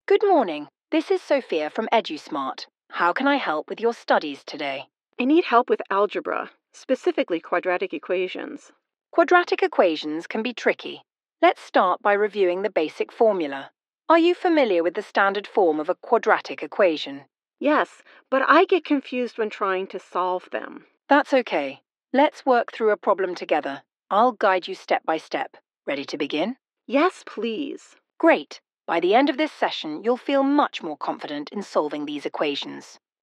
Good morning. This is Sophia from EduSmart. How can I help with your studies today? I need help with algebra, specifically quadratic equations. Quadratic equations can be tricky. Let's start by reviewing the basic formula. Are you familiar with the standard form of a quadratic equation? Yes, but I get confused when trying to solve them. That's okay. Let's work through a problem together. I'll guide you step by step. Ready to begin? Yes, please. Great. By the end of this session, you'll feel much more confident in solving these equations.